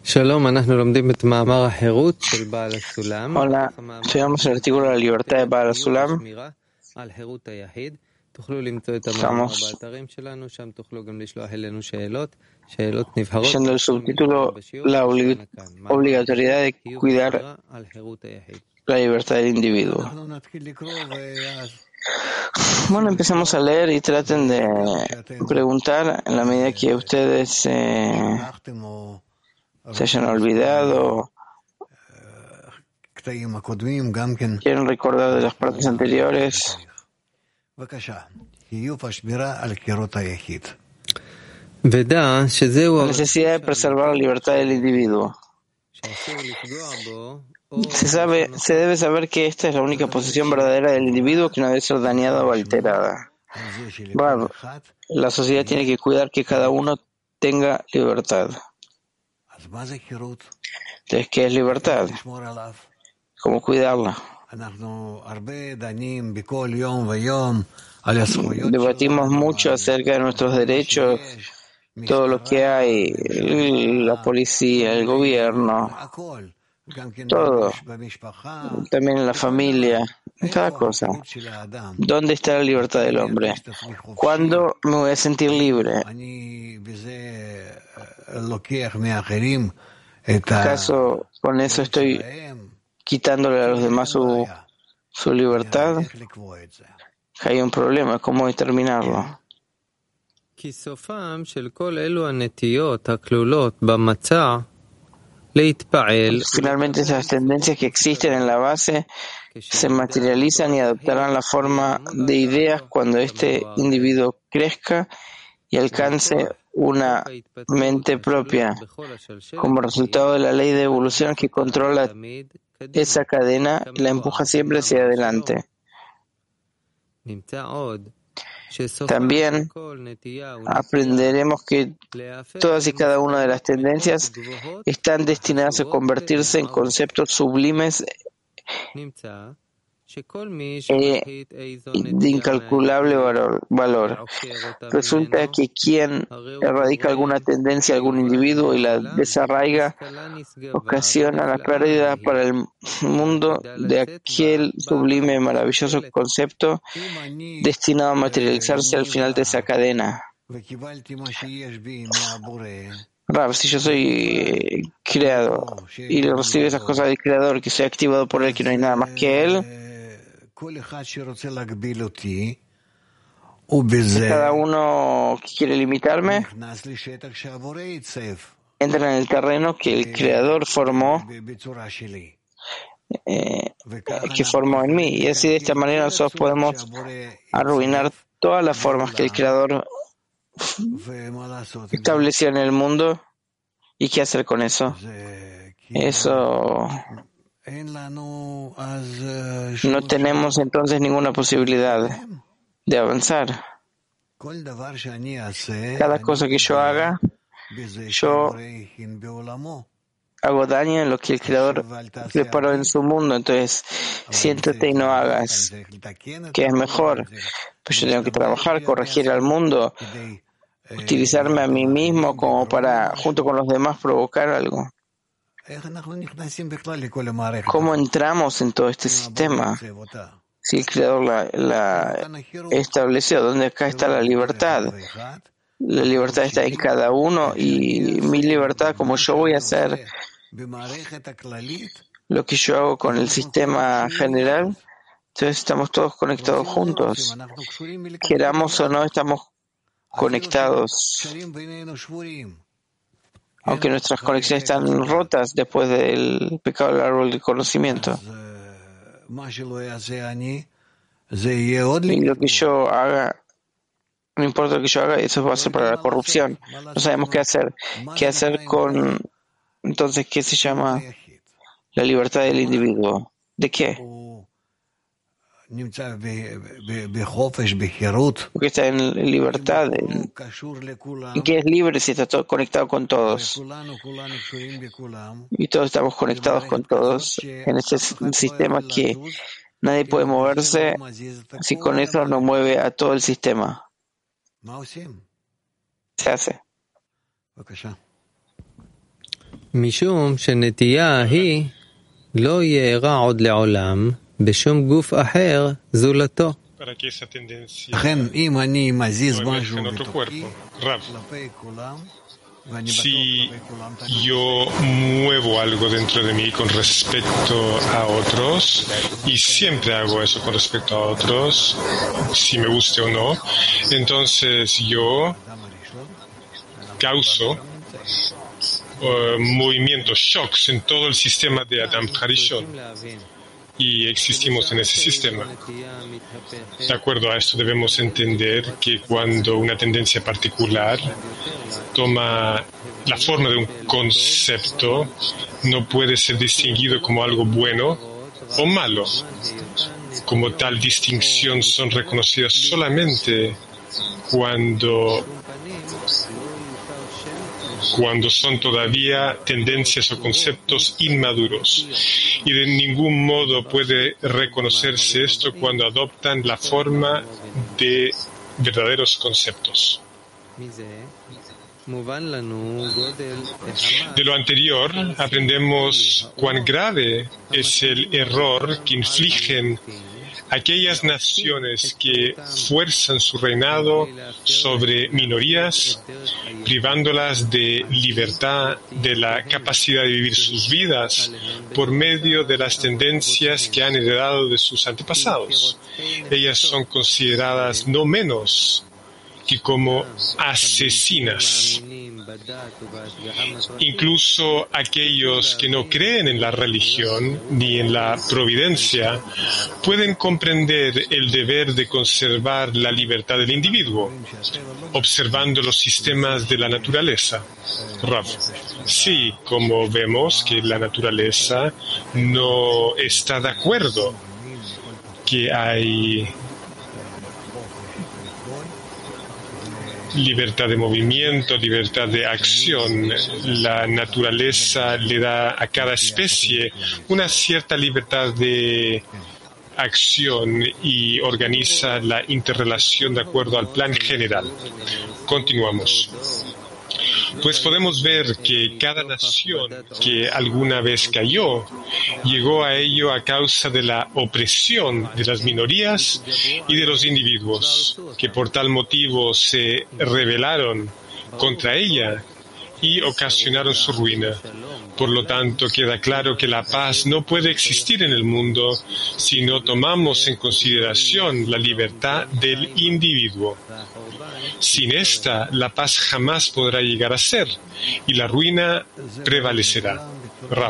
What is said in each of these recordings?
Hola, estudiamos el artículo La libertad de Baal Sulam. Estamos leyendo el subtítulo La obligatoriedad de cuidar la libertad del individuo. Bueno, empezamos a leer y traten de preguntar en la medida que ustedes se hayan olvidado, quieren recordar de las partes anteriores. La necesidad de preservar la libertad del individuo. Se debe saber que esta es la única posición verdadera del individuo que no debe ser dañada o alterada. La sociedad tiene que cuidar que cada uno tenga libertad. Entonces, ¿qué es libertad? ¿Cómo cuidarla? Debatimos mucho acerca de nuestros derechos, todo lo que hay, la policía, el gobierno, todo, también en la familia, en cada cosa. ¿Dónde está la libertad del hombre? ¿Cuándo me voy a sentir libre? ¿Acaso con eso estoy quitándole a los demás su libertad? Hay un problema, ¿cómo determinarlo? Finalmente, esas tendencias que existen en la base se materializan y adoptarán la forma de ideas cuando este individuo crezca y alcance una mente propia, como resultado de la ley de evolución que controla esa cadena y la empuja siempre hacia adelante. También aprenderemos que todas y cada una de las tendencias están destinadas a convertirse en conceptos sublimes de incalculable valor. Resulta que quien erradica alguna tendencia a algún individuo y la desarraiga ocasiona la pérdida para el mundo de aquel sublime y maravilloso concepto destinado a materializarse al final de esa cadena. Rav, si yo soy creado y recibo esas cosas del creador, que soy activado por él, que no hay nada más que él, cada uno que quiere limitarme entra en el terreno que el creador formó, que formó en mí, y así de esta manera nosotros podemos arruinar todas las formas que el creador estableció en el mundo. ¿Y qué hacer con eso? Eso no tenemos entonces ninguna posibilidad de avanzar. Cada cosa que yo haga, yo hago daño en lo que el creador preparó en su mundo. Entonces, siéntate y no hagas, que es mejor. Pues yo tengo que trabajar, corregir al mundo, utilizarme a mí mismo como para, junto con los demás, provocar algo. ¿Cómo entramos en todo este sistema? Si el creador la estableció, donde acá está la libertad. La libertad está en cada uno y mi libertad, como yo voy a hacer lo que yo hago con el sistema general, entonces estamos todos conectados juntos. Queramos o no, estamos conectados. Aunque nuestras conexiones están rotas después del pecado del árbol del conocimiento. Y lo que yo haga, no importa lo que yo haga, eso va a ser para la corrupción. No sabemos qué hacer. ¿Qué hacer con, entonces, qué se llama la libertad del individuo? ¿De qué? Porque está en libertad, en que es libre si está todo conectado con todos. Y todos estamos conectados con todos en este sistema que nadie puede moverse si con eso no mueve a todo el sistema. Se hace. משום שנטייה היא לא יארע עוד לעולם בשום גוף אחר זולתו. Para que esa tendencia לכן, אם אני מזיז no משהו emerja en otro בתוכי, cuerpo. Rav, כלפי כולם, ואני בטוח si כלפי כולם תמיד, yo muevo algo dentro de mí con respecto a otros, y siempre hago eso con respecto a otros, si me guste o no, entonces yo האדם הראשון, causo movimientos, shocks en todo el sistema de Adam Harishon, y existimos en ese sistema. De acuerdo a esto debemos entender que cuando una tendencia particular toma la forma de un concepto, no puede ser distinguido como algo bueno o malo. Como tal distinción son reconocidas solamente cuando son todavía tendencias o conceptos inmaduros. Y de ningún modo puede reconocerse esto cuando adoptan la forma de verdaderos conceptos. De lo anterior aprendemos cuán grave es el error que infligen aquellas naciones que fuerzan su reinado sobre minorías, privándolas de libertad, de la capacidad de vivir sus vidas por medio de las tendencias que han heredado de sus antepasados. Ellas son consideradas no menos que como asesinas. Incluso aquellos que no creen en la religión ni en la providencia pueden comprender el deber de conservar la libertad del individuo, observando los sistemas de la naturaleza. Rav, sí, como vemos que la naturaleza no está de acuerdo que hay libertad de movimiento, libertad de acción. La naturaleza le da a cada especie una cierta libertad de acción y organiza la interrelación de acuerdo al plan general. Continuamos. Pues podemos ver que cada nación que alguna vez cayó, llegó a ello a causa de la opresión de las minorías y de los individuos, que por tal motivo se rebelaron contra ella y ocasionaron su ruina. Por lo tanto, queda claro que la paz no puede existir en el mundo si no tomamos en consideración la libertad del individuo. Sin esta, la paz jamás podrá llegar a ser y la ruina prevalecerá. Rav.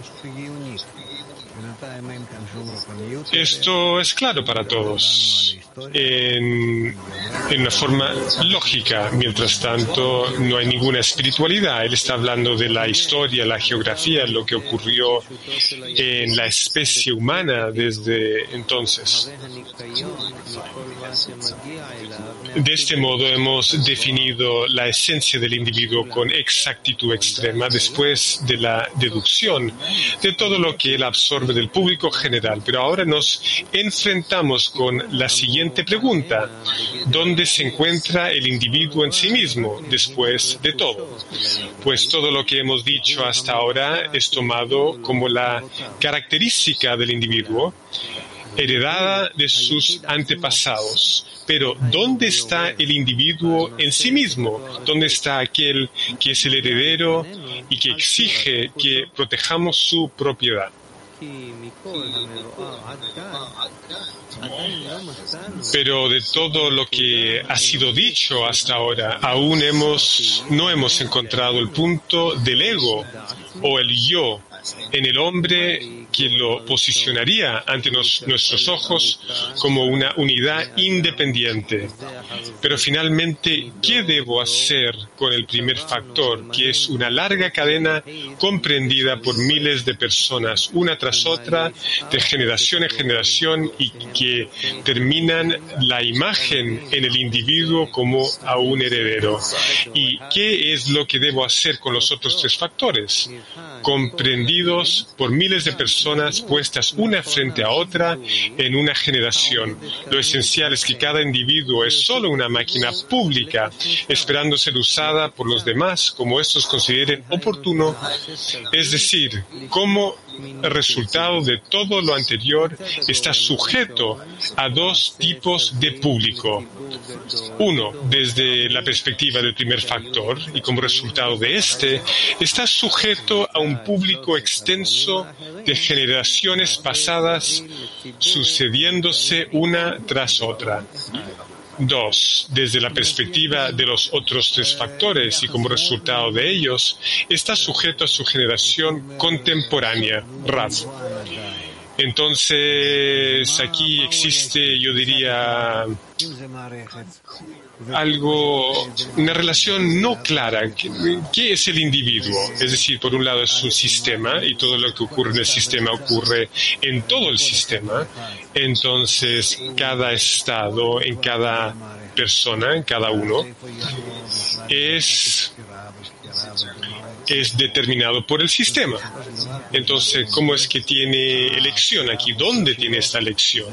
Esto es claro para todos, en una forma lógica. Mientras tanto, no hay ninguna espiritualidad. Él está hablando de la historia, la geografía, lo que ocurrió en la especie humana desde entonces. De este modo hemos definido la esencia del individuo con exactitud extrema después de la deducción de todo lo que él absorbe del público general. Pero ahora nos enfrentamos con la siguiente pregunta: ¿dónde se encuentra el individuo en sí mismo después de todo? Pues todo lo que hemos dicho hasta ahora es tomado como la característica del individuo heredada de sus antepasados. Pero ¿dónde está el individuo en sí mismo? ¿Dónde está aquel que es el heredero y que exige que protejamos su propiedad? Pero de todo lo que ha sido dicho hasta ahora, aún no hemos encontrado el punto del ego o el yo en el hombre que lo posicionaría ante nuestros ojos como una unidad independiente. Pero finalmente, ¿qué debo hacer con el primer factor, que es una larga cadena comprendida por miles de personas, una tras otra, de generación en generación, y que terminan la imagen en el individuo como a un heredero? ¿Y qué es lo que debo hacer con los otros tres factores? comprendidos por miles de personas puestas una frente a otra en una generación. Lo esencial es que cada individuo es solo una máquina pública, esperando ser usada por los demás como estos consideren oportuno, es decir, como resultado de todo lo anterior está sujeto a dos tipos de público. Uno, desde la perspectiva del primer factor, y como resultado de este, está sujeto a un público extenso de generaciones pasadas sucediéndose una tras otra. Dos, desde la perspectiva de los otros tres factores y como resultado de ellos, está sujeto a su generación contemporánea, Rav. Entonces, aquí existe, yo diría, una relación no clara. ¿Qué es el individuo? Es decir, por un lado es un sistema y todo lo que ocurre en el sistema ocurre en todo el sistema. Entonces, cada estado, en cada persona, en cada uno, es determinado por el sistema. Entonces, ¿cómo es que tiene elección aquí? ¿Dónde tiene esta elección?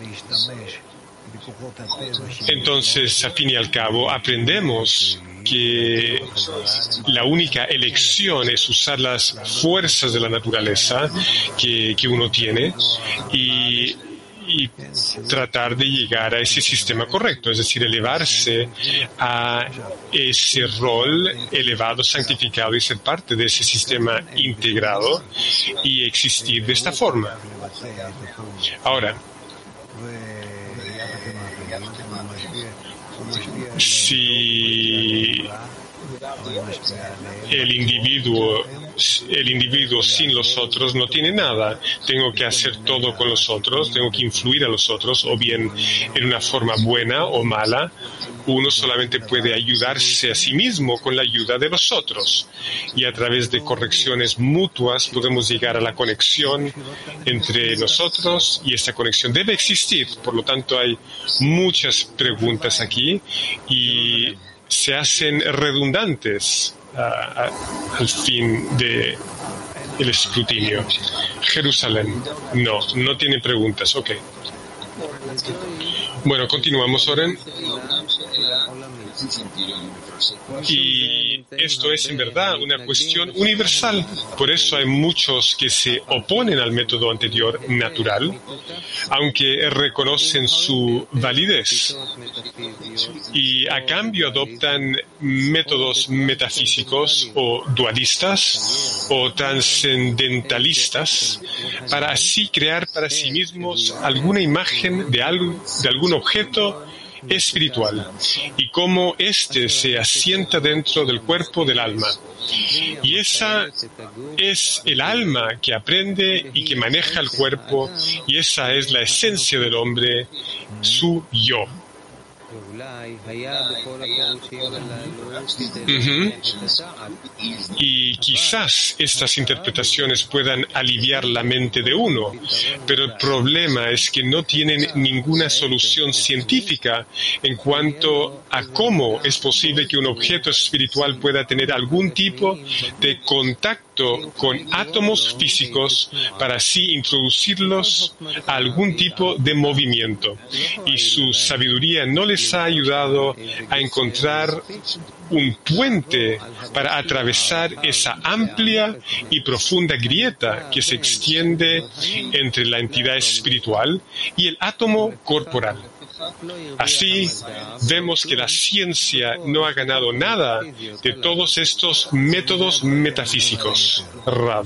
Entonces, a fin y al cabo, aprendemos que la única elección es usar las fuerzas de la naturaleza que uno tiene y tratar de llegar a ese sistema correcto, es decir, elevarse a ese rol elevado, santificado y ser parte de ese sistema integrado y existir de esta forma. Ahora, si el individuo sin los otros no tiene nada. Tengo que hacer todo con los otros, tengo que influir a los otros, o bien en una forma buena o mala. Uno solamente puede ayudarse a sí mismo con la ayuda de los otros. Y a través de correcciones mutuas podemos llegar a la conexión entre nosotros y esta conexión debe existir. Por lo tanto, hay muchas preguntas aquí y se hacen redundantes al fin de el escrutinio. Jerusalén, no tiene preguntas. Ok. Bueno, continuamos, Oren. Y esto es en verdad una cuestión universal. Por eso hay muchos que se oponen al método anterior natural, aunque reconocen su validez. Y a cambio adoptan métodos metafísicos o dualistas o trascendentalistas para así crear para sí mismos alguna imagen de algún objeto espiritual y cómo éste se asienta dentro del cuerpo del alma. Y esa es el alma que aprende y que maneja el cuerpo, y esa es la esencia del hombre, su yo. Y quizás estas interpretaciones puedan aliviar la mente de uno, pero el problema es que no tienen ninguna solución científica en cuanto a cómo es posible que un objeto espiritual pueda tener algún tipo de contacto con átomos físicos para así introducirlos a algún tipo de movimiento. Y su sabiduría no les ha ayudado a encontrar un puente para atravesar esa amplia y profunda grieta que se extiende entre la entidad espiritual y el átomo corporal. Así, vemos que la ciencia no ha ganado nada de todos estos métodos metafísicos. Rav.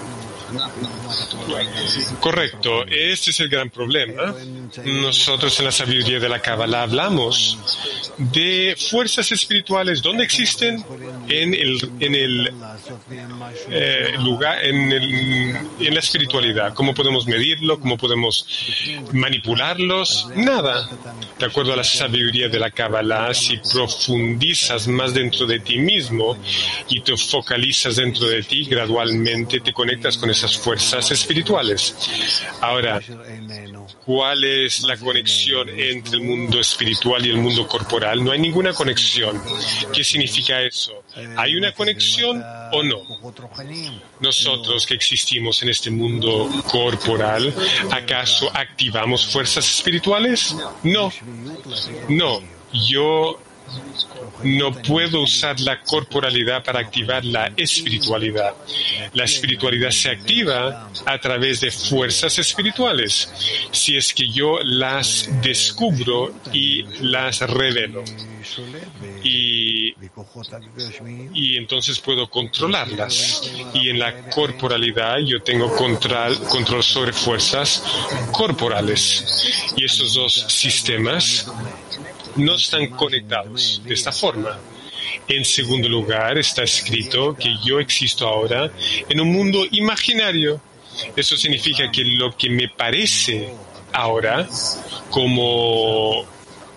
Correcto, este es el gran problema. Nosotros en la sabiduría de la Kabbalah hablamos de fuerzas espirituales. ¿Dónde existen? En el lugar, en la espiritualidad. ¿Cómo podemos medirlo? ¿Cómo podemos manipularlos? Nada. De acuerdo a la sabiduría de la Kabbalah, si profundizas más dentro de ti mismo y te focalizas dentro de ti, gradualmente te conectas con esa esas fuerzas espirituales. Ahora, ¿cuál es la conexión entre el mundo espiritual y el mundo corporal? No hay ninguna conexión. ¿Qué significa eso? ¿Hay una conexión o no? Nosotros que existimos en este mundo corporal, ¿acaso activamos fuerzas espirituales? No. No. Yo no puedo usar la corporalidad para activar la espiritualidad. La espiritualidad se activa a través de fuerzas espirituales, si es que yo las descubro y las revelo. Y entonces puedo controlarlas. Y en la corporalidad yo tengo control sobre fuerzas corporales. Y esos dos sistemas no están conectados de esta forma. En segundo lugar, está escrito que yo existo ahora en un mundo imaginario. Eso significa que lo que me parece ahora como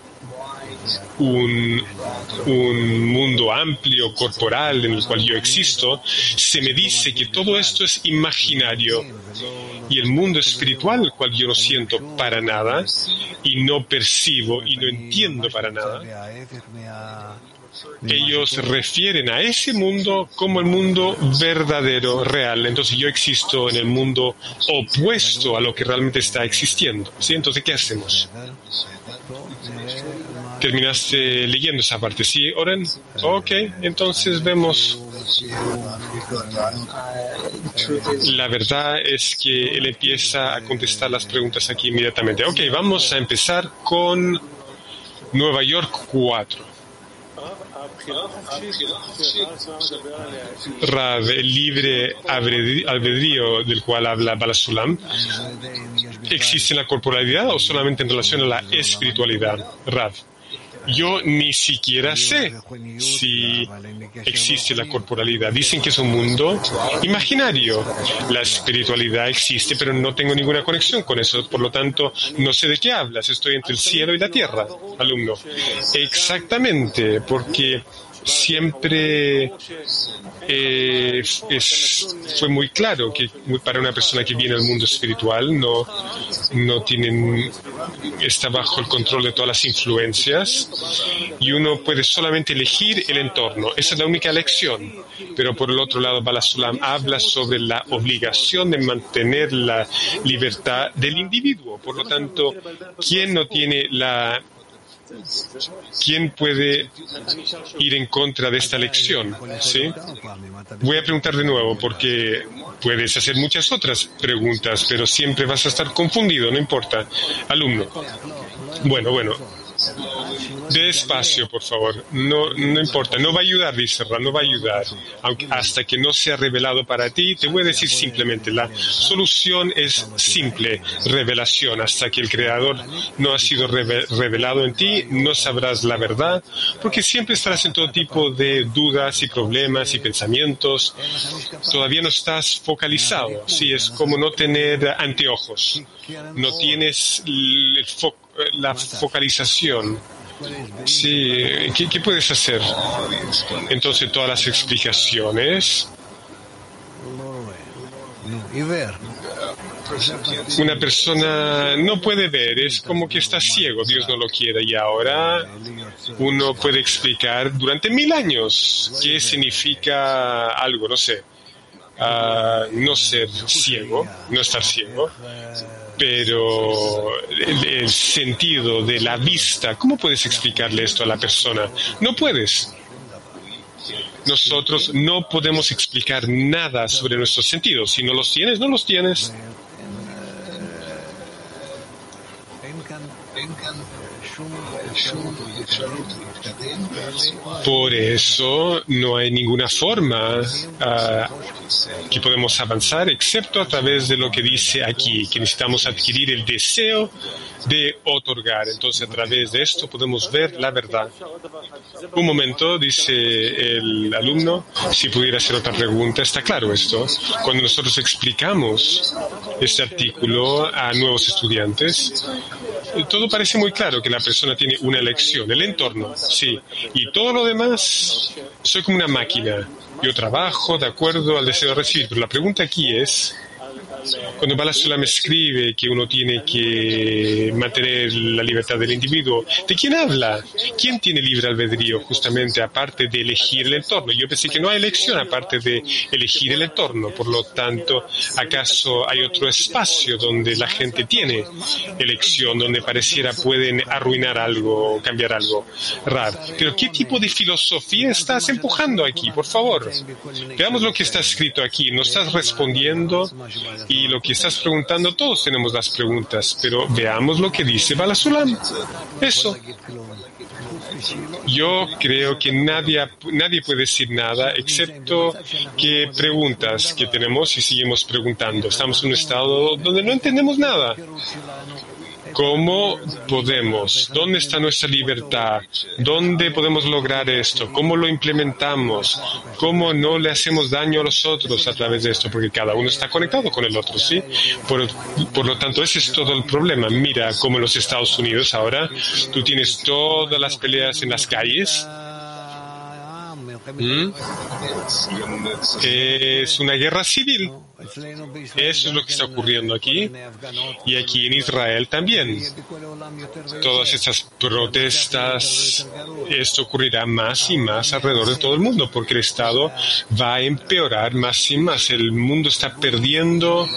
un mundo amplio, corporal, en el cual yo existo, se me dice que todo esto es imaginario. Y el mundo espiritual, el cual yo no siento para nada, y no percibo y no entiendo para nada, ellos refieren a ese mundo como el mundo verdadero, real. Entonces yo existo en el mundo opuesto a lo que realmente está existiendo. ¿Sí? Entonces, ¿qué hacemos? ¿Terminaste leyendo esa parte? ¿Sí, Oren? Ok, entonces vemos. La verdad es que él empieza a contestar las preguntas aquí inmediatamente. Ok, vamos a empezar con Nueva York 4. Rav, el libre albedrío del cual habla Baal HaSulam, ¿existe en la corporalidad o solamente en relación a la espiritualidad? Rav, yo ni siquiera sé si existe la corporalidad. Dicen que es un mundo imaginario. La espiritualidad existe, pero no tengo ninguna conexión con eso. Por lo tanto, no sé de qué hablas. Estoy entre el cielo y la tierra, alumno. Exactamente, porque siempre fue muy claro que para una persona que viene al mundo espiritual está bajo el control de todas las influencias y uno puede solamente elegir el entorno. Esa es la única elección. Pero por el otro lado, Baal HaSulam habla sobre la obligación de mantener la libertad del individuo. Por lo tanto, ¿quién puede ir en contra de esta elección? ¿Sí? Voy a preguntar de nuevo porque puedes hacer muchas otras preguntas, pero siempre vas a estar confundido, no importa. Alumno. Bueno. Despacio, por favor. No importa. No va a ayudar, dice Ra, no va a ayudar. Hasta que no sea revelado para ti, te voy a decir simplemente, la solución es simple, revelación. Hasta que el Creador no ha sido revelado en ti, no sabrás la verdad, porque siempre estarás en todo tipo de dudas y problemas y pensamientos. Todavía no estás focalizado. Sí, es como no tener anteojos. No tienes la focalización. Sí, ¿qué puedes hacer? Entonces todas las explicaciones. Una persona no puede ver, es como que está ciego, Dios no lo quiere, y ahora uno puede explicar durante 1000 años qué significa algo, no sé, no ser ciego, no estar ciego. Pero el sentido de la vista, ¿cómo puedes explicarle esto a la persona? No puedes. Nosotros no podemos explicar nada sobre nuestros sentidos. Si no los tienes, no los tienes. Por eso no hay ninguna forma que podemos avanzar excepto a través de lo que dice aquí, que necesitamos adquirir el deseo de otorgar. Entonces a través de esto podemos ver la verdad. Un momento, dice el alumno, si pudiera hacer otra pregunta. Está claro esto. Cuando nosotros explicamos este artículo a nuevos estudiantes, todo parece muy claro, que la persona tiene una elección, el entorno, sí, y todo lo demás, soy como una máquina, yo trabajo de acuerdo al deseo de recibir, pero la pregunta aquí es, Cuando Bala Sulam escribe que uno tiene que mantener la libertad del individuo, ¿de quién habla? ¿Quién tiene libre albedrío justamente aparte de elegir el entorno? Yo pensé que no hay elección aparte de elegir el entorno. Por lo tanto, ¿acaso hay otro espacio donde la gente tiene elección, donde pareciera pueden arruinar algo o cambiar algo? Raro. Pero ¿qué tipo de filosofía estás empujando aquí? Por favor, veamos lo que está escrito aquí. No estás respondiendo y lo que estás preguntando, todos tenemos las preguntas, pero veamos lo que dice Bala Sulam. Eso. Yo creo que nadie puede decir nada excepto que preguntas que tenemos y seguimos preguntando. Estamos en un estado donde no entendemos nada. ¿Cómo podemos? ¿Dónde está nuestra libertad? ¿Dónde podemos lograr esto? ¿Cómo lo implementamos? ¿Cómo no le hacemos daño a los otros a través de esto? Porque cada uno está conectado con el otro, ¿sí? Por lo tanto, ese es todo el problema. Mira cómo en los Estados Unidos ahora tú tienes todas las peleas en las calles. Es una guerra civil. Eso es lo que está ocurriendo aquí y aquí en Israel también. Todas estas protestas, esto ocurrirá más y más alrededor de todo el mundo porque el Estado va a empeorar más y más. El mundo está perdiendo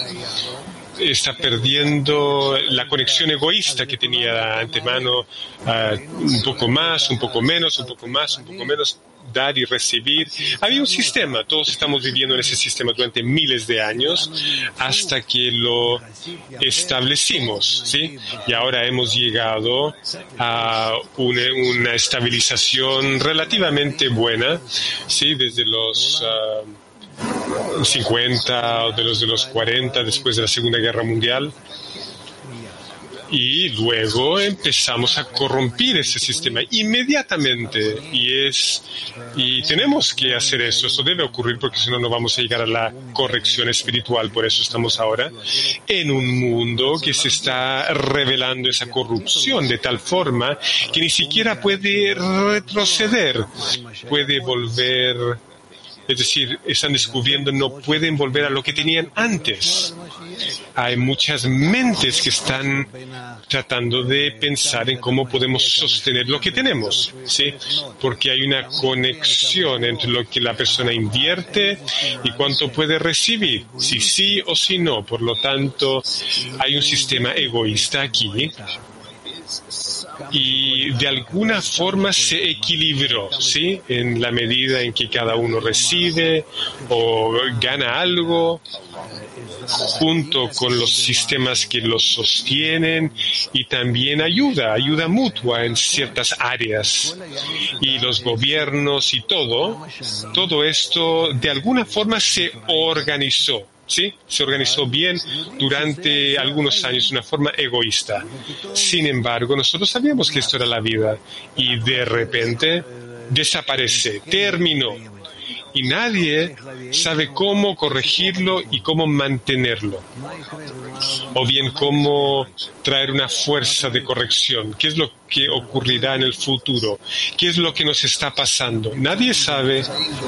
la conexión egoísta que tenía de antemano, un poco más, un poco menos, un poco más, un poco menos, dar y recibir. Había un sistema, todos estamos viviendo en ese sistema durante miles de años hasta que lo establecimos, ¿sí? Y ahora hemos llegado a una estabilización relativamente buena, ¿sí? Desde los 50 o de los 40 después de la Segunda Guerra Mundial. Y luego empezamos a corromper ese sistema inmediatamente y tenemos que hacer eso. Eso debe ocurrir porque si no, no vamos a llegar a la corrección espiritual. Por eso estamos ahora en un mundo que se está revelando esa corrupción de tal forma que ni siquiera puede retroceder, puede volver. Es decir, están descubriendo, no pueden volver a lo que tenían antes. Hay muchas mentes que están tratando de pensar en cómo podemos sostener lo que tenemos, ¿sí? Porque hay una conexión entre lo que la persona invierte y cuánto puede recibir, si sí o si no. Por lo tanto, hay un sistema egoísta aquí. Y de alguna forma se equilibró, ¿sí? En la medida en que cada uno recibe o gana algo, junto con los sistemas que los sostienen y también ayuda mutua en ciertas áreas. Y los gobiernos y todo esto de alguna forma se organizó. ¿Sí? Se organizó bien durante algunos años de una forma egoísta. Sin embargo, nosotros sabíamos que esto era la vida y de repente desaparece, terminó. Y nadie sabe cómo corregirlo y cómo mantenerlo. O bien cómo traer una fuerza de corrección. ¿Qué es lo que ocurrirá en el futuro? ¿Qué es lo que nos está pasando? Nadie sabe.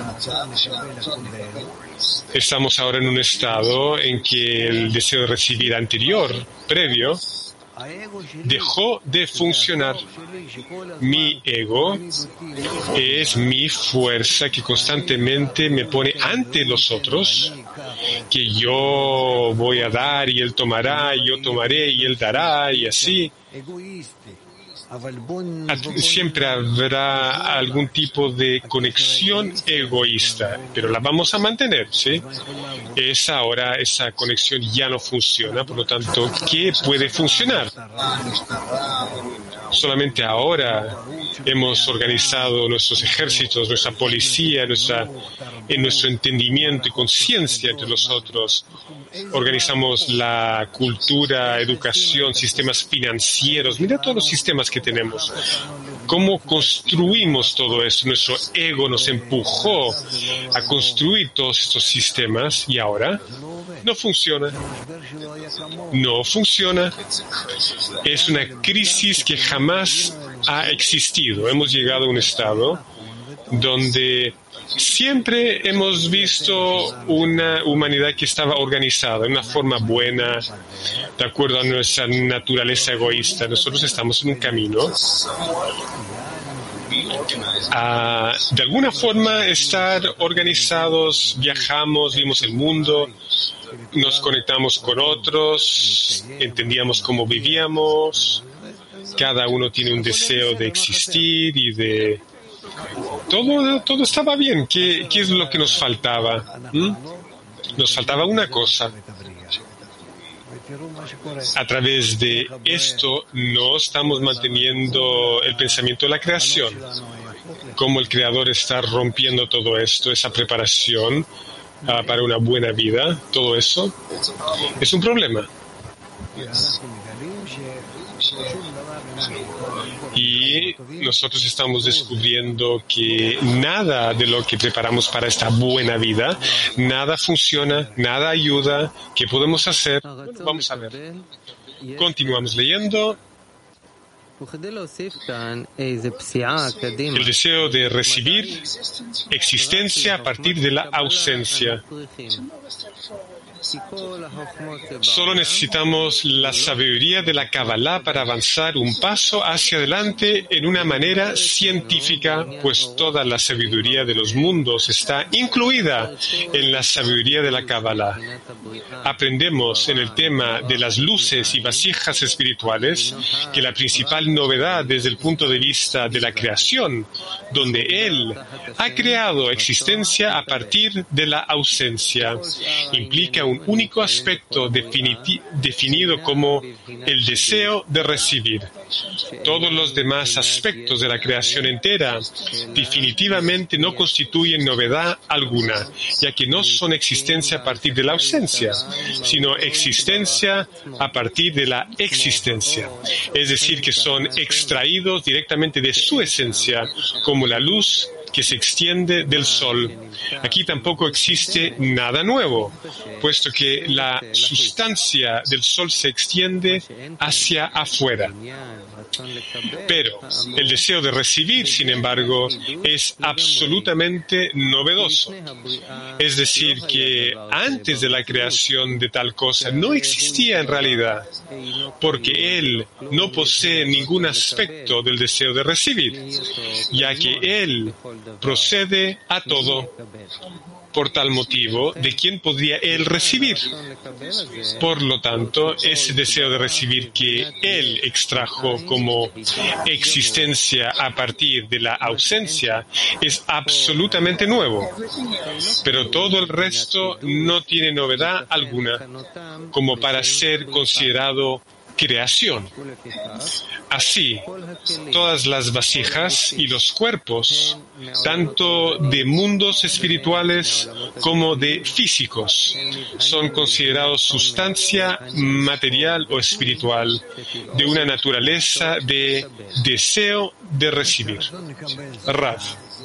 Estamos ahora en un estado en que el deseo de recibir previo, dejó de funcionar. Mi ego es mi fuerza que constantemente me pone ante los otros, que yo voy a dar y él tomará, y yo tomaré y él dará, y así. Siempre habrá algún tipo de conexión egoísta, pero la vamos a mantener, ¿sí? Esa conexión ya no funciona, por lo tanto, ¿qué puede funcionar? Solamente ahora hemos organizado nuestros ejércitos, nuestra policía, en nuestro entendimiento y conciencia entre nosotros. Organizamos la cultura, educación, sistemas financieros. Mira todos los sistemas que tenemos. ¿Cómo construimos todo esto? Nuestro ego nos empujó a construir todos estos sistemas y ahora no funciona. No funciona. Es una crisis que jamás ha existido. Hemos llegado a un estado donde siempre hemos visto una humanidad que estaba organizada de una forma buena, de acuerdo a nuestra naturaleza egoísta. Nosotros estamos en un camino a, de alguna forma, estar organizados, viajamos, vimos el mundo, nos conectamos con otros, entendíamos cómo vivíamos, cada uno tiene un deseo de existir y de... Todo estaba bien. ¿Qué es lo que nos faltaba? Nos faltaba una cosa. A través de esto no estamos manteniendo el pensamiento de la creación. Cómo el Creador está rompiendo todo esto, esa preparación para una buena vida, todo eso es un problema. Y nosotros estamos descubriendo que nada de lo que preparamos para esta buena vida, nada funciona, nada ayuda. ¿Qué podemos hacer? Bueno, vamos a ver. Continuamos leyendo. El deseo de recibir existencia a partir de la ausencia. Solo necesitamos la sabiduría de la Kabbalah para avanzar un paso hacia adelante en una manera científica, pues toda la sabiduría de los mundos está incluida en la sabiduría de la Kabbalah. Aprendemos en el tema de las luces y vasijas espirituales que la principal novedad desde el punto de vista de la creación, donde Él ha creado existencia a partir de la ausencia, implica un único aspecto definido como el deseo de recibir. Todos los demás aspectos de la creación entera definitivamente no constituyen novedad alguna, ya que no son existencia a partir de la ausencia, sino existencia a partir de la existencia. Es decir, que son extraídos directamente de su esencia, como la luz que se extiende del sol. Aquí tampoco existe nada nuevo, puesto que la sustancia del sol se extiende hacia afuera. Pero el deseo de recibir, sin embargo, es absolutamente novedoso. Es decir, que antes de la creación de tal cosa no existía en realidad, porque Él no posee ningún aspecto del deseo de recibir, ya que Él procede a todo. Por tal motivo, ¿de quién podría Él recibir? Por lo tanto, ese deseo de recibir que Él extrajo como existencia a partir de la ausencia es absolutamente nuevo. Pero todo el resto no tiene novedad alguna como para ser considerado creación. Así, todas las vasijas y los cuerpos, tanto de mundos espirituales como de físicos, son considerados sustancia material o espiritual de una naturaleza de deseo de recibir. Rav.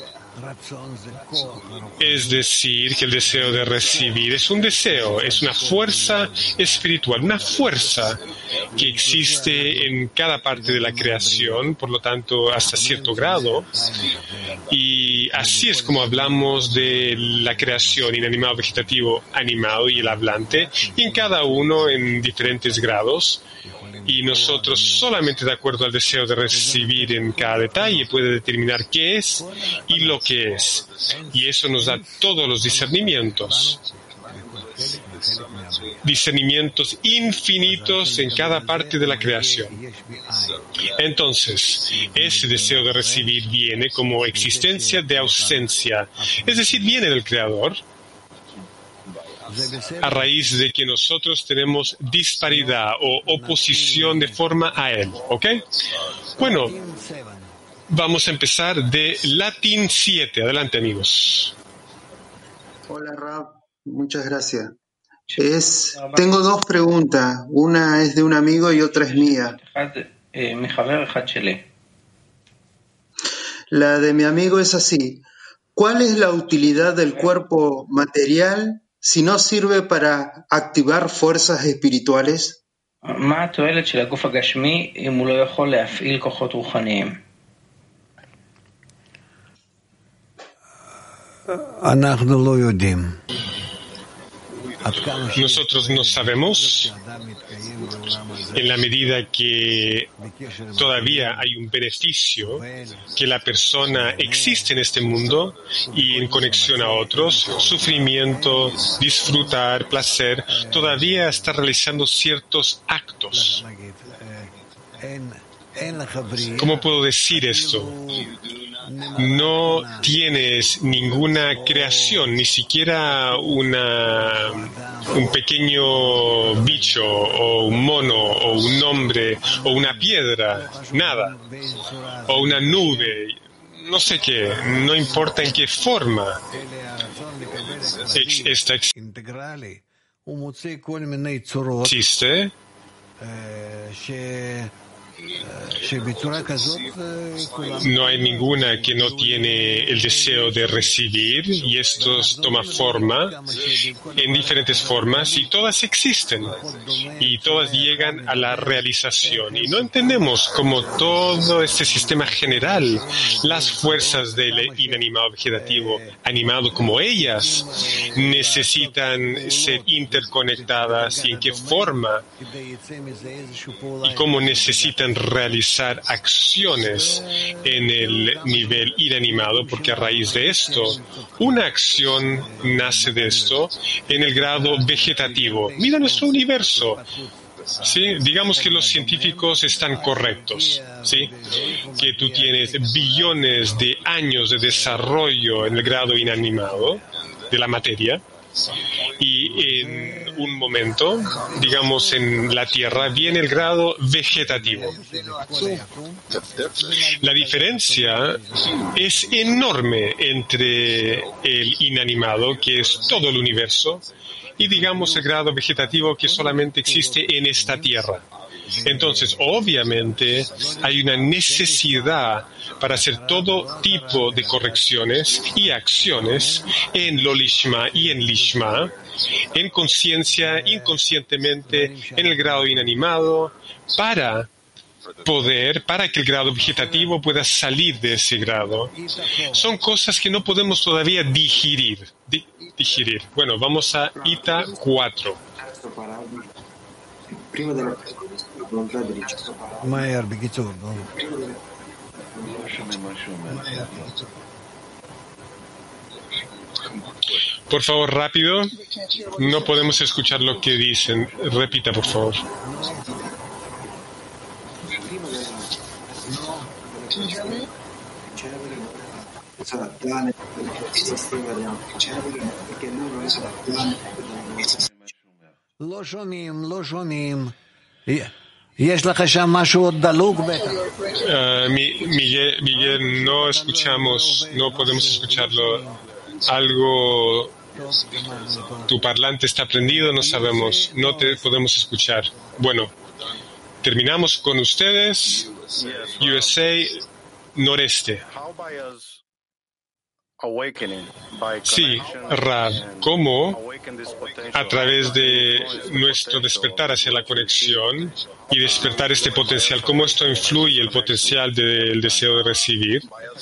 Es decir, que el deseo de recibir es un deseo, es una fuerza espiritual, una fuerza que existe en cada parte de la creación, por lo tanto, hasta cierto grado. Y así es como hablamos de la creación, inanimado, vegetativo, animado y el hablante, y en cada uno en diferentes grados. Y nosotros, solamente de acuerdo al deseo de recibir en cada detalle, puede determinar qué es y lo que es. Y eso nos da todos los discernimientos. Discernimientos infinitos en cada parte de la creación. Entonces, ese deseo de recibir viene como existencia de ausencia, es decir, viene del Creador, a raíz de que nosotros tenemos disparidad o oposición de forma a Él. ¿Ok? Bueno, vamos a empezar de Latín 7. Adelante, amigos. Hola, Rab. Muchas gracias. Tengo dos preguntas. Una es de un amigo y otra es mía. La de mi amigo es así. ¿Cuál es la utilidad del cuerpo material si no sirve para activar fuerzas espirituales? Nosotros no sabemos, en la medida que todavía hay un beneficio, que la persona existe en este mundo y en conexión a otros, sufrimiento, disfrutar, placer, todavía está realizando ciertos actos. ¿Cómo puedo decir esto? No tienes ninguna creación, ni siquiera un pequeño bicho o un mono o un hombre o una piedra, nada, o una nube, no sé qué, no importa en qué forma esta existe. No hay ninguna que no tiene el deseo de recibir, y esto toma forma en diferentes formas, y todas existen y todas llegan a la realización, y no entendemos cómo todo este sistema general, las fuerzas del inanimado vegetativo animado como ellas necesitan ser interconectadas, y en qué forma y cómo necesitan realizar acciones en el nivel inanimado, porque a raíz de esto, una acción nace de esto en el grado vegetativo. Mira nuestro universo. ¿Sí? Digamos que los científicos están correctos, ¿sí? Que tú tienes billones de años de desarrollo en el grado inanimado de la materia, y en un momento, digamos en la Tierra, viene el grado vegetativo. La diferencia es enorme entre el inanimado, que es todo el universo, y digamos el grado vegetativo, que solamente existe en esta Tierra. Entonces, obviamente, hay una necesidad para hacer todo tipo de correcciones y acciones en lo lishma y en lishma, en conciencia, inconscientemente, en el grado inanimado, para que el grado vegetativo pueda salir de ese grado. Son cosas que no podemos todavía digerir. Bueno, vamos a Ita 4. Por favor, rápido. No podemos escuchar lo que dicen. Repita, por favor. Miguel, no escuchamos, no podemos escucharlo. Algo, tu parlante está prendido, no sabemos, no te podemos escuchar. Bueno, terminamos con ustedes, USA Noreste. Sí, Rav, ¿cómo a través de nuestro despertar hacia la conexión y despertar este potencial, cómo esto influye el potencial del deseo de recibir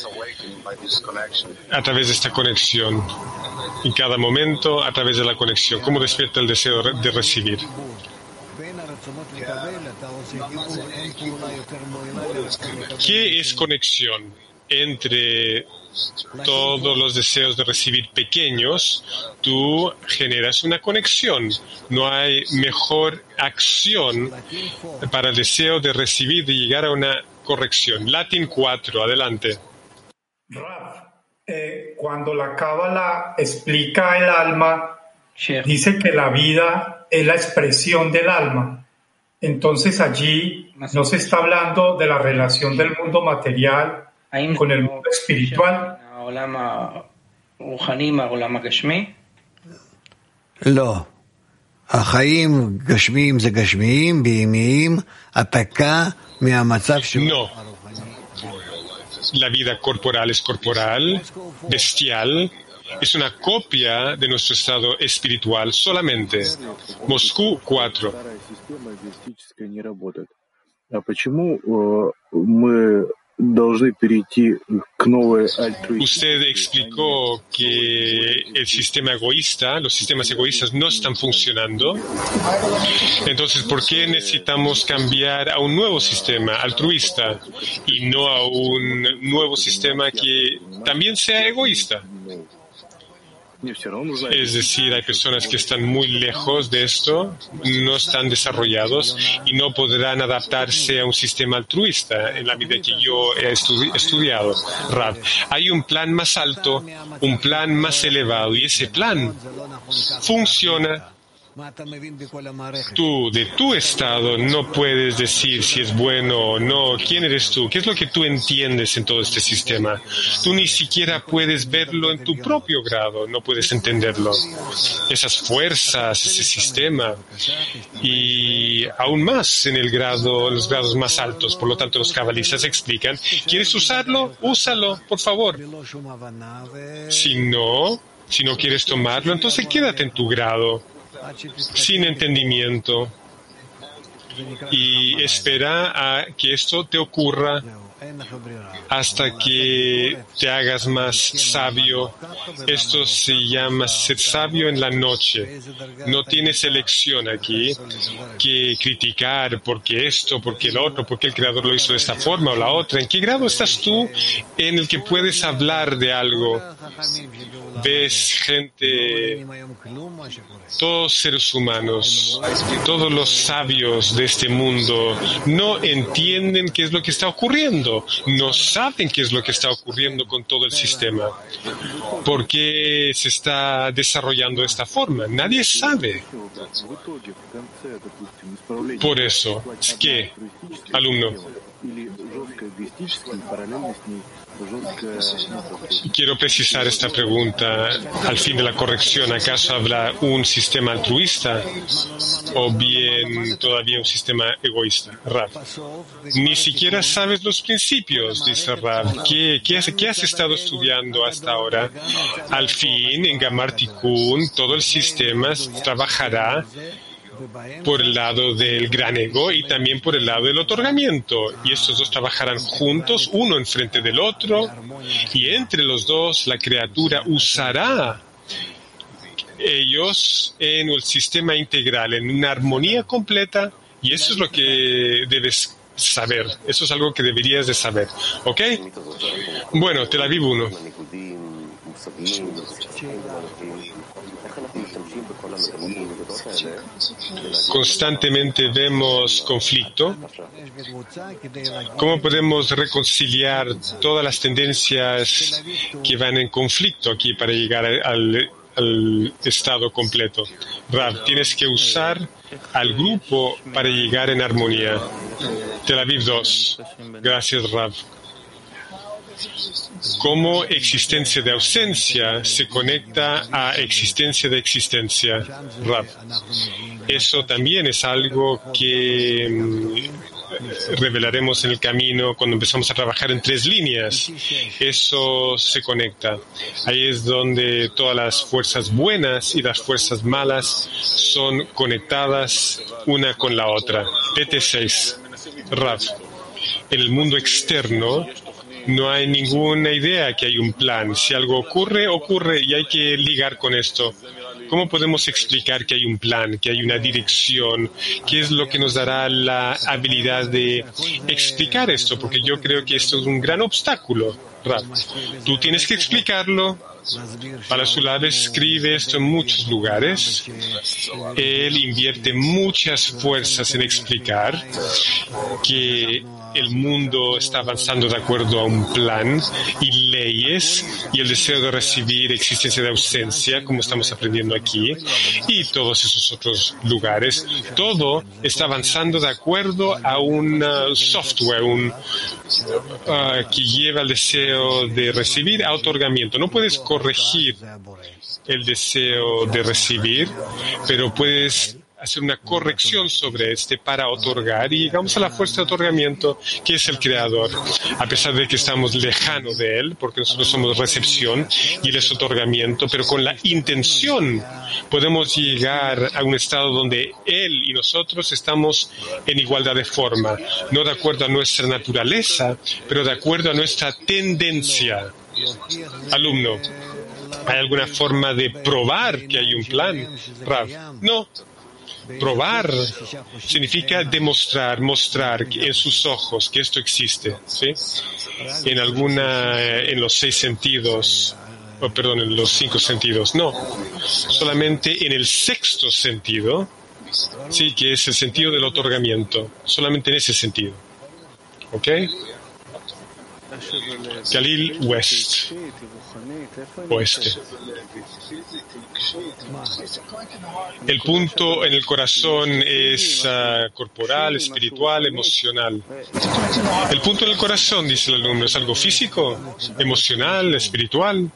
a través de esta conexión? En cada momento, a través de la conexión, ¿cómo despierta el deseo de recibir? ¿Qué es conexión entre todos los deseos de recibir pequeños? Tú generas una conexión. No hay mejor acción para el deseo de recibir, de llegar a una corrección. Latin 4, adelante. Raf, cuando la Cábala explica el alma, dice que la vida es la expresión del alma. Entonces allí no se está hablando de la relación del mundo material con el mundo espiritual. No. La vida corporal es corporal, bestial, es una copia de nuestro estado espiritual solamente. Moscú 4. Usted explicó que el sistema egoísta, los sistemas egoístas no están funcionando. Entonces, ¿por qué necesitamos cambiar a un nuevo sistema altruista y no a un nuevo sistema que también sea egoísta? Es decir, hay personas que están muy lejos de esto, no están desarrollados y no podrán adaptarse a un sistema altruista en la medida que yo he estudiado. Rav, hay un plan más alto, un plan más elevado, y ese plan funciona. Tú, de tu estado, no puedes decir si es bueno o no. ¿Quién eres tú? ¿Qué es lo que tú entiendes en todo este sistema? Tú ni siquiera puedes verlo en tu propio grado, no puedes entenderlo. Esas fuerzas, ese sistema, y aún más en los grados más altos. Por lo tanto, los cabalistas explican, ¿quieres usarlo? Úsalo, por favor. Si no quieres tomarlo, entonces quédate en tu grado, sin entendimiento, y espera a que esto te ocurra hasta que te hagas más sabio. Esto se llama ser sabio en la noche. No tienes elección aquí que criticar porque esto, porque el otro, porque el Creador lo hizo de esta forma o la otra. ¿En qué grado estás tú en el que puedes hablar de algo? Ves gente, todos seres humanos, todos los sabios de este mundo no entienden qué es lo que está ocurriendo, no saben qué es lo que está ocurriendo con todo el sistema. ¿Por qué se está desarrollando de esta forma? Nadie sabe. Por eso, ¿qué, alumno? Quiero precisar esta pregunta al fin de la corrección. ¿Acaso habrá un sistema altruista o bien todavía un sistema egoísta? Rav, ni siquiera sabes los principios, dice Rav. ¿Qué has estado estudiando hasta ahora? Al fin, en Gamar Tikkun, todo el sistema trabajará por el lado del gran ego y también por el lado del otorgamiento. Y estos dos trabajarán juntos, uno enfrente del otro, y entre los dos la criatura usará ellos en el sistema integral, en una armonía completa, y eso es lo que debes saber. Eso es algo que deberías de saber. ¿Ok? Bueno, Tel Aviv 1. Constantemente vemos conflicto. ¿Cómo podemos reconciliar todas las tendencias que van en conflicto aquí para llegar al estado completo? Rav, tienes que usar al grupo para llegar en armonía. Tel Aviv 2. Gracias, Rav. ¿Cómo existencia de ausencia se conecta a existencia de existencia? Rav, eso también es algo que revelaremos en el camino cuando empezamos a trabajar en 3 líneas. Eso se conecta. Ahí es donde todas las fuerzas buenas y las fuerzas malas son conectadas una con la otra. PT6. Rav, en el mundo externo no hay ninguna idea que hay un plan. Si algo ocurre, ocurre y hay que ligar con esto. ¿Cómo podemos explicar que hay un plan, que hay una dirección? ¿Qué es lo que nos dará la habilidad de explicar esto? Porque yo creo que esto es un gran obstáculo. Rav, tú tienes que explicarlo. Palasulab escribe esto en muchos lugares. Él invierte muchas fuerzas en explicar que el mundo está avanzando de acuerdo a un plan y leyes y el deseo de recibir existencia de ausencia, como estamos aprendiendo aquí, y todos esos otros lugares. Todo está avanzando de acuerdo a un software que lleva el deseo de recibir a otorgamiento. No puedes corregir el deseo de recibir, pero puedes hacer una corrección sobre este para otorgar y llegamos a la fuerza de otorgamiento que es el Creador, a pesar de que estamos lejanos de Él, porque nosotros somos recepción y Él es otorgamiento, pero con la intención podemos llegar a un estado donde Él y nosotros estamos en igualdad de forma, no de acuerdo a nuestra naturaleza, pero de acuerdo a nuestra tendencia. Alumno, ¿hay alguna forma de probar que hay un plan, Rav? No. Probar significa demostrar, mostrar en sus ojos que esto existe, ¿sí? En los 6 sentidos, en los 5 sentidos, no. Solamente en el 6º sentido, sí, que es el sentido del otorgamiento. Solamente en ese sentido. ¿Ok? Galil West. Oeste. El punto en el corazón es corporal, espiritual, emocional. El punto en el corazón, dice el alumno, ¿es algo físico, emocional, espiritual?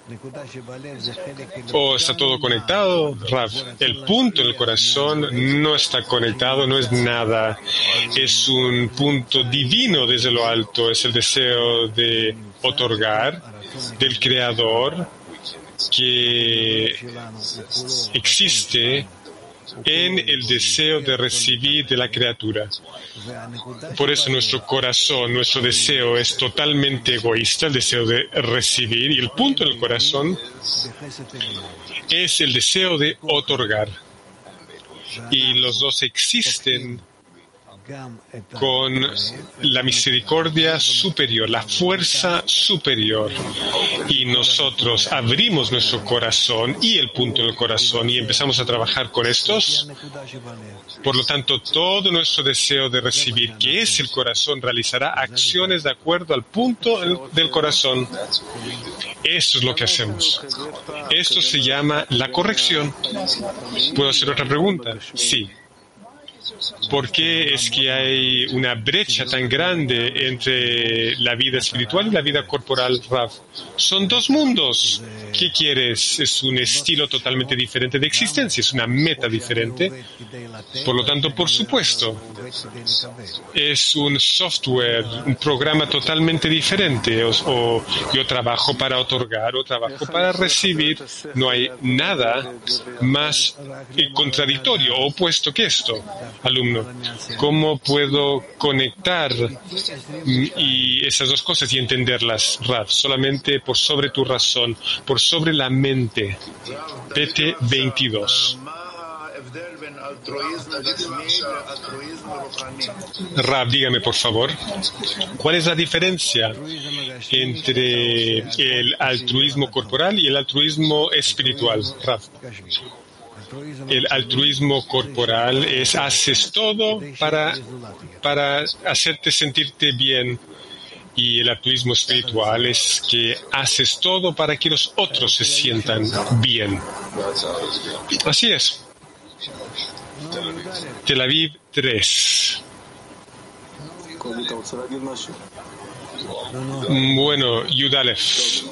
¿O está todo conectado? Rav, el punto en el corazón no está conectado, no es nada. Es un punto divino desde lo alto, es el deseo de otorgar del Creador que existe en el deseo de recibir de la criatura. Por eso nuestro corazón, nuestro deseo es totalmente egoísta, el deseo de recibir, y el punto en el corazón es el deseo de otorgar. Y los dos existen con la misericordia superior, la fuerza superior. Y nosotros abrimos nuestro corazón y el punto en el corazón y empezamos a trabajar con estos. Por lo tanto, todo nuestro deseo de recibir, que es el corazón, realizará acciones de acuerdo al punto del corazón. Esto es lo que hacemos. Esto se llama la corrección. ¿Puedo hacer otra pregunta? Sí. ¿Por qué es que hay una brecha tan grande entre la vida espiritual y la vida corporal, Rav? Son dos mundos. ¿Qué quieres? Es un estilo totalmente diferente de existencia, es una meta diferente. Por lo tanto, por supuesto, es un software, un programa totalmente diferente. O yo trabajo para otorgar o trabajo para recibir. No hay nada más contradictorio o opuesto que esto. Alumno, ¿cómo puedo conectar y esas dos cosas y entenderlas, Rav? Solamente por sobre tu razón, por sobre la mente. PT 22. Rav, dígame por favor, ¿cuál es la diferencia entre el altruismo corporal y el altruismo espiritual, Rav? El altruismo corporal es haces todo para hacerte sentirte bien, y el altruismo espiritual es que haces todo para que los otros se sientan bien. Así es. Tel Aviv 3. Bueno, Yudalef.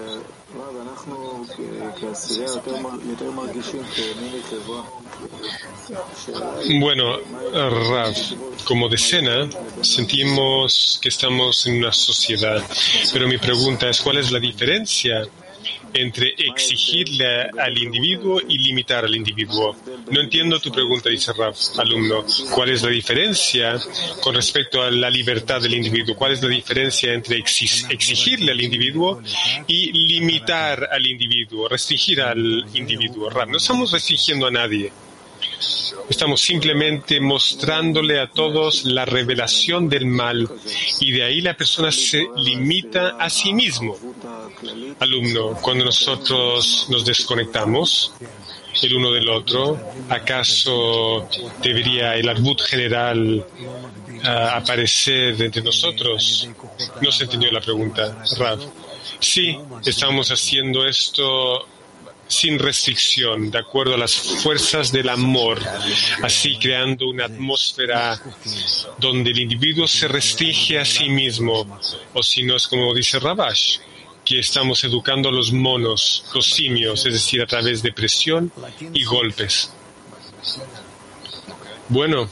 Bueno, Rav, como decena sentimos que estamos en una sociedad, pero mi pregunta es, ¿cuál es la diferencia entre exigirle al individuo y limitar al individuo? No entiendo tu pregunta, dice Rav, alumno. ¿Cuál es la diferencia con respecto a la libertad del individuo? ¿Cuál es la diferencia entre exigirle al individuo y limitar al individuo, restringir al individuo? Rav, no estamos restringiendo a nadie. Estamos simplemente mostrándole a todos la revelación del mal y de ahí la persona se limita a sí mismo. Alumno, cuando nosotros nos desconectamos el uno del otro, ¿acaso debería el Arbut general aparecer entre nosotros? No se entendió la pregunta, Rav. Sí, estamos haciendo esto sin restricción, de acuerdo a las fuerzas del amor, así creando una atmósfera donde el individuo se restringe a sí mismo, o si no es como dice Rabash, que estamos educando a los monos, los simios, es decir, a través de presión y golpes. Bueno,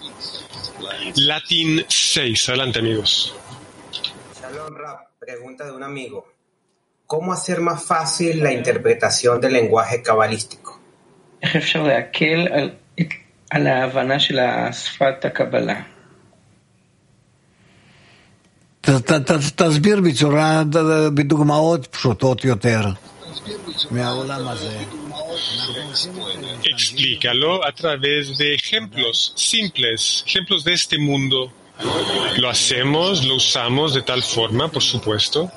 Latín 6. Adelante, amigos. Shalom Rab, pregunta de un amigo. ¿Cómo hacer más fácil la interpretación del lenguaje cabalístico? איך אפשר להקל על ההבנה של שפת הקבלה? תסביר בדוגמאות פשוטות יותר מהעולם הזה. Explícalo a través de ejemplos simples, ejemplos de este mundo. Lo hacemos, lo usamos de tal forma, por supuesto.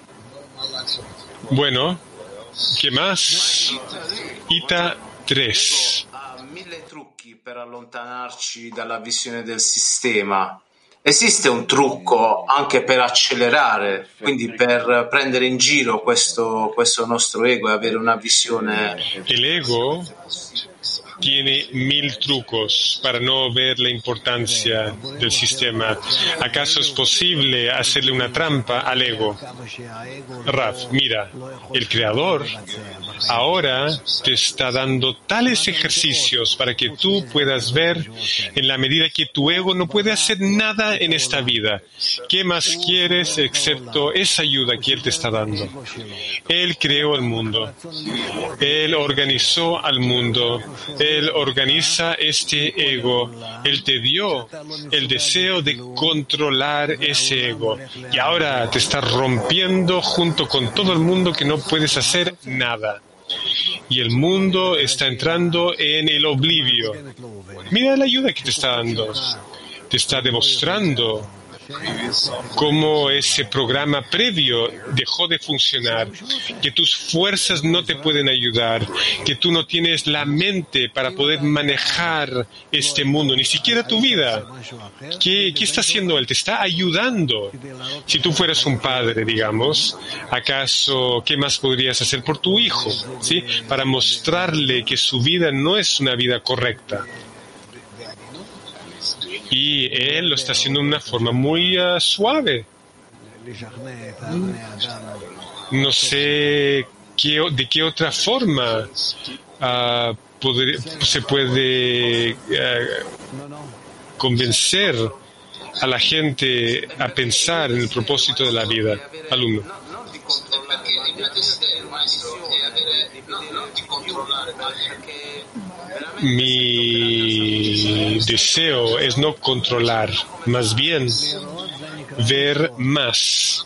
Bueno, ¿qué más? Ita 3. Mille trucchi per allontanarci dalla visione del sistema. Esiste un trucco anche per accelerare, quindi per prendere in giro questo nostro ego e avere una visione. El ego tiene 1000 trucos para no ver la importancia del sistema. ¿Acaso es posible hacerle una trampa al ego? Raf, mira, el Creador ahora te está dando tales ejercicios para que tú puedas ver en la medida que tu ego no puede hacer nada en esta vida. ¿Qué más quieres excepto esa ayuda que Él te está dando? Él creó el mundo. Él organizó al mundo. Él organiza este ego. Él te dio el deseo de controlar ese ego. Y ahora te está rompiendo junto con todo el mundo que no puedes hacer nada. Y el mundo está entrando en el oblivio. Mira la ayuda que te está dando. Te está demostrando cómo ese programa previo dejó de funcionar, que tus fuerzas no te pueden ayudar, que tú no tienes la mente para poder manejar este mundo, ni siquiera tu vida. ¿Qué está haciendo Él? Te está ayudando. Si tú fueras un padre, digamos, ¿acaso qué más podrías hacer por tu hijo? ¿Sí? Para mostrarle que su vida no es una vida correcta. Y Él lo está haciendo de una forma muy suave. No sé de qué otra forma se puede convencer a la gente a pensar en el propósito de la vida. Alumno. Mi deseo es no controlar, más bien ver más,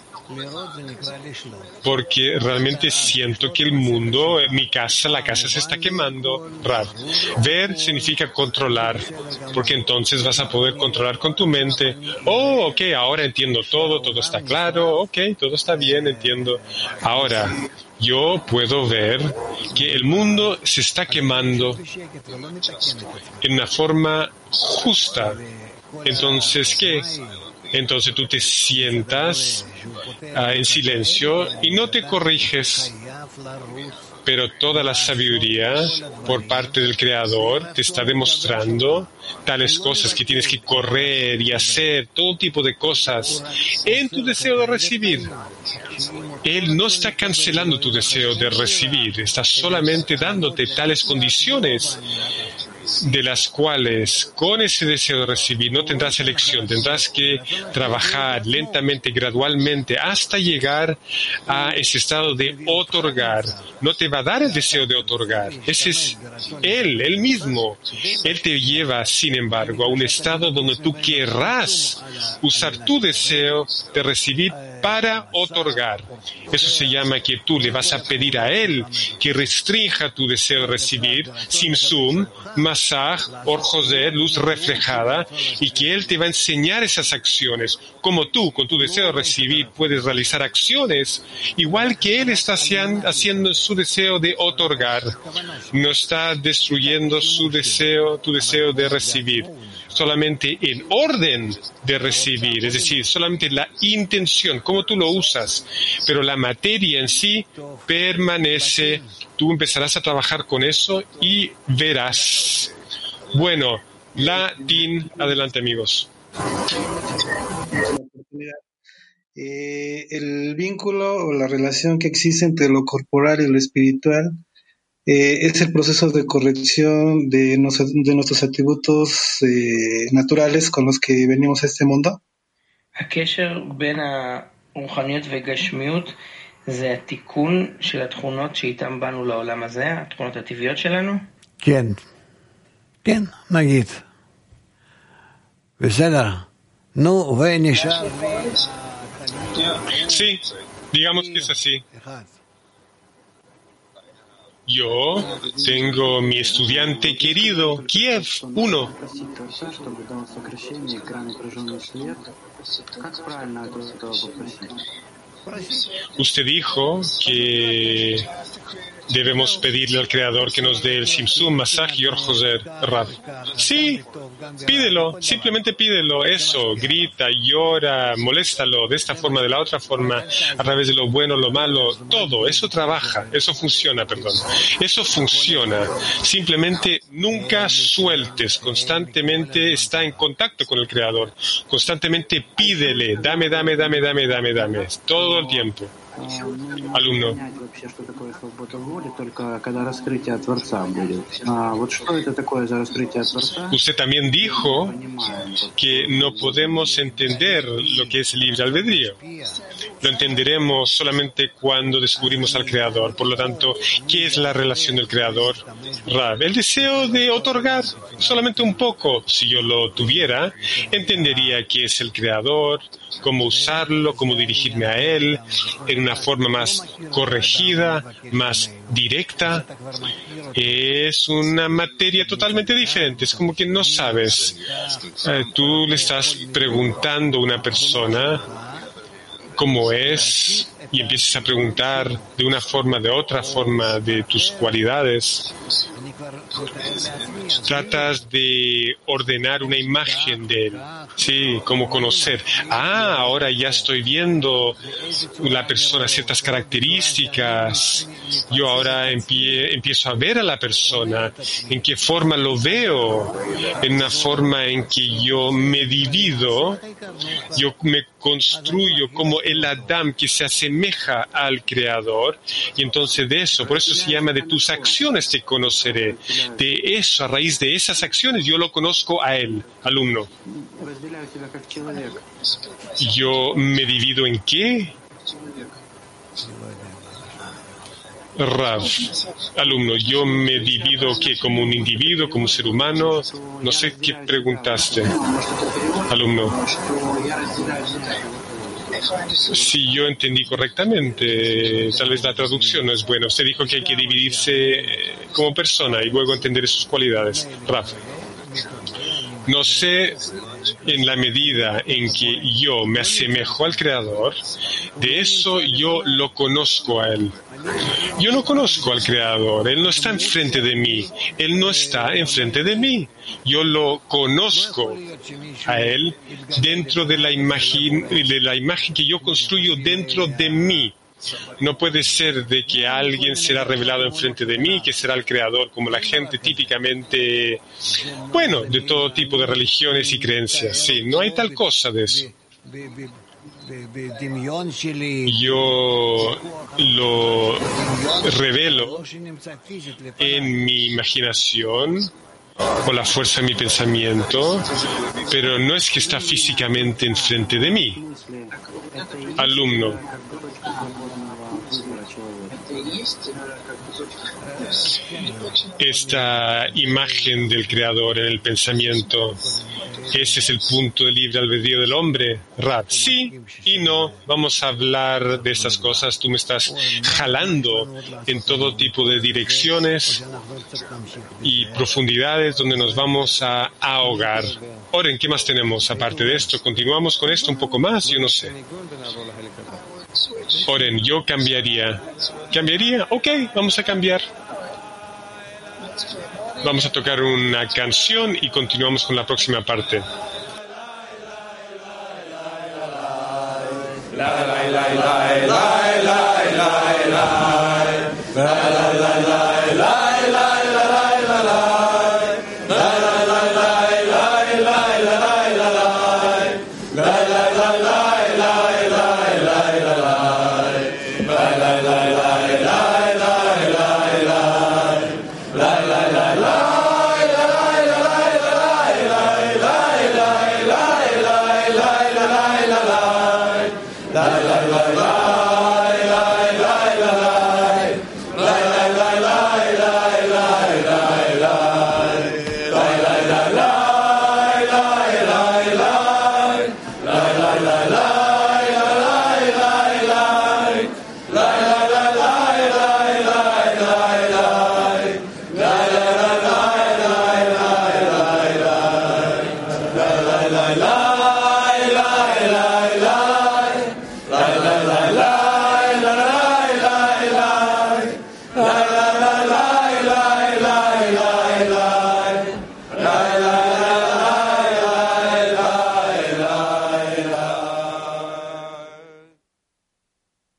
porque realmente siento que el mundo, la casa se está quemando. Ver significa controlar, porque entonces vas a poder controlar con tu mente. Oh, ok, ahora entiendo todo está claro, ok, todo está bien, entiendo. Ahora, yo puedo ver que el mundo se está quemando en una forma justa. Entonces, ¿qué? Entonces tú te sientas en silencio y no te corriges. Pero toda la sabiduría por parte del Creador te está demostrando tales cosas que tienes que correr y hacer, todo tipo de cosas, en tu deseo de recibir. Él no está cancelando tu deseo de recibir, está solamente dándote tales condiciones de las cuales con ese deseo de recibir no tendrás elección, tendrás que trabajar lentamente, gradualmente, hasta llegar a ese estado de otorgar. No te va a dar el deseo de otorgar, ese es Él mismo. Él te lleva, sin embargo, a un estado donde tú querrás usar tu deseo de recibir para otorgar. Eso se llama que tú le vas a pedir a Él que restrinja tu deseo de recibir, Simsum, Masaj, Or José, luz reflejada, y que Él te va a enseñar esas acciones. Como tú, con tu deseo de recibir, puedes realizar acciones, igual que Él está haciendo su deseo de otorgar. No está destruyendo tu deseo de recibir. Solamente en orden de recibir, es decir, solamente la intención, cómo tú lo usas, pero la materia en sí permanece. Tú empezarás a trabajar con eso y verás. Bueno, Latín, adelante amigos. El vínculo o la relación que existe entre lo corporal y lo espiritual es el proceso de corrección de nuestros atributos naturales con los que venimos a este mundo. הקשר בין הרוחניות וגשמיות זה התיקון של התכונות שאיתן באנו לעולם הזה, התכונות הטבעיות שלנו? כן, כן, נגיד. בסדר. נו, ונשאר... Sí, digamos que es así. Yo tengo mi estudiante querido, Kiev 1. Usted dijo que debemos pedirle al Creador que nos dé el Simsum, Masaj y Orjoser Rav. Sí, pídelo, simplemente pídelo. Eso, grita, llora, moléstalo de esta forma, de la otra forma, a través de lo bueno, lo malo, todo. Eso trabaja, eso funciona, perdón. Eso funciona. Simplemente nunca sueltes, constantemente está en contacto con el Creador. Constantemente pídele, dame, todo el tiempo. Alumno. Usted también dijo que no podemos entender lo que es el libre albedrío. Lo entenderemos solamente cuando descubrimos al Creador. Por lo tanto, ¿qué es la relación del Creador? Rav, el deseo de otorgar solamente un poco. Si yo lo tuviera, entendería qué es el Creador, cómo usarlo, cómo dirigirme a Él en una forma más corregida, más directa. Es una materia totalmente diferente. Es como que no sabes. Tú le estás preguntando a una persona cómo es y empiezas a preguntar de una forma, de otra forma, de tus cualidades. Tratas de ordenar una imagen de él, sí, como conocer. Ahora ya estoy viendo la persona, ciertas características. Yo ahora empiezo a ver a la persona, en qué forma lo veo, en una forma en que yo me divido, yo me construyo como el Adam que se asemeja al Creador, y entonces de eso, por eso se llama de tus acciones te conoceré. De eso, a raíz de esas acciones, yo lo conozco a él, alumno. ¿Yo me divido en qué? Rav, alumno, ¿yo me divido qué? ¿Como un individuo, como un ser humano? No sé qué preguntaste, alumno. Si yo entendí correctamente, tal vez la traducción no es buena. Usted dijo que hay que dividirse como persona y luego entender sus cualidades. Rav, no sé, en la medida en que yo me asemejo al Creador, de eso yo lo conozco a Él. Yo no conozco al Creador, Él no está enfrente de mí, Él no está enfrente de mí. Yo lo conozco a Él dentro de la imagen que yo construyo dentro de mí. No puede ser de que alguien será revelado enfrente de mí, que será el Creador, como la gente típicamente, bueno, de todo tipo de religiones y creencias. Sí, no hay tal cosa de eso. Yo lo revelo en mi imaginación o la fuerza de mi pensamiento, pero no es que está físicamente enfrente de mí. Alumno, esta imagen del Creador en el pensamiento, ese es el punto del libre albedrío del hombre. Rav, sí y no. Vamos a hablar de estas cosas. Tú me estás jalando en todo tipo de direcciones y profundidades donde nos vamos a ahogar. Oren, ¿qué más tenemos aparte de esto? ¿Continuamos con esto un poco más? Yo no sé. Oren, yo cambiaría. ¿Cambiaría? Ok, vamos a cambiar. Vamos a tocar una canción y continuamos con la próxima parte. La la la la la la la la la la la